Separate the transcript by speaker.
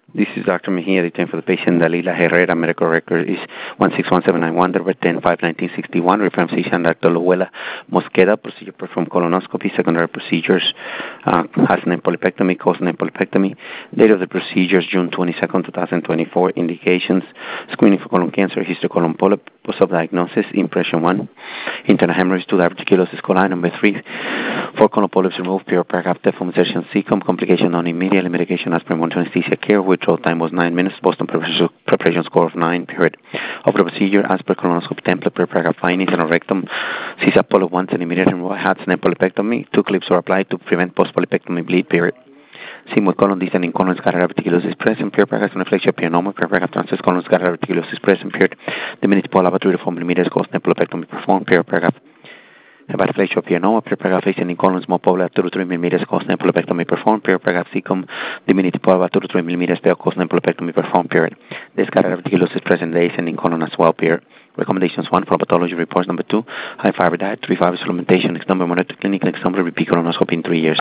Speaker 1: This is Dr. Mejia, the time for the patient Dalila Herrera. Medical record is 1617991, number 10-5-1961. Reference physician Dr. Luella Mosqueda. Procedure performed colonoscopy. Secondary procedures has an polypectomy, caused an polypectomy. Date of the procedures June 22nd, 2024. Indications: screening for colon cancer, history colon polyp, post-diagnosis, impression 1, internal hemorrhage, 2 diverticulosis coli. Number 3, 4 colon polyps removed, pure paragraph deformation cecum, complication non immediate, medication as per anesthesia care. Withdrawal time was 9 minutes. Boston preparation score of 9. Period. Of the procedure as per colonoscopy template, per paragraph findings, and rectum, CISA polyp 1 centimeter removal, had snap polypectomy. 2 clips were applied to prevent post-polypectomy bleed. Period. Sigmoid colon descending colon scatter reticulosis present. Pure paragraph reflection pionoma. Pure paragraph transverse colon scatter reticulosis present. Period. The minute polyp 3 to 4 millimeters caused snap polypectomy performed. Pure paragraph hepatoflexia pionoma, pure paragraph ascending colon small polyp 2 to 3 millimeters caused polypectomy performed. Pure paragraph cecum diminutive polyp 2 to 3 millimeters there caused polypectomy performed. Period. The scatter reticulosis present the ascending colon as well. Period. Recommendations: 1, for pathology reports. Number 2, high fiber diet. 3, fiber supplementation. Next number, monitor clinic. Next number, repeat colonoscopy in 3 years.